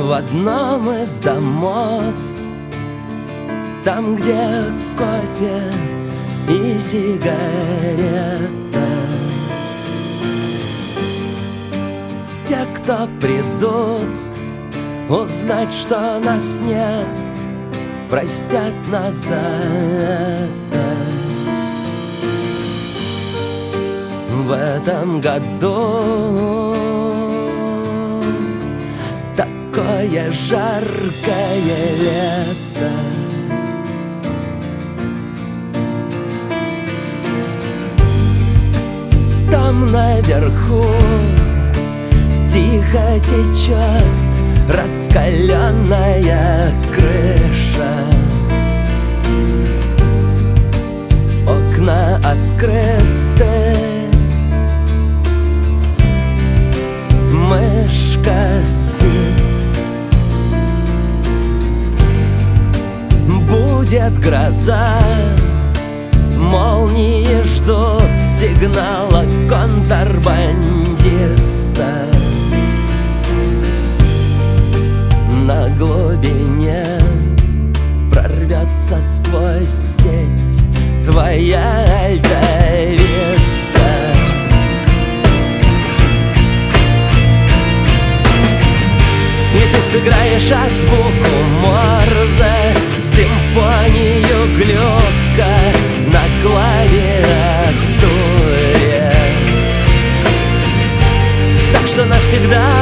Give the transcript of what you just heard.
В одном из домов, там, где кофе и сигарета, те, кто придут узнать, что нас нет, простят нас за это. В этом году такое жаркое лето. Там наверху тихо течет раскаленная крыша. Окна открыты, мышка спит. Будет гроза, молнии ждут сигнала контрабандиста. На глубине прорвется сквозь сеть твоя альта-виста. И ты сыграешь азбуку Морзе, симфонию Глюка на клавиатуре, так что навсегда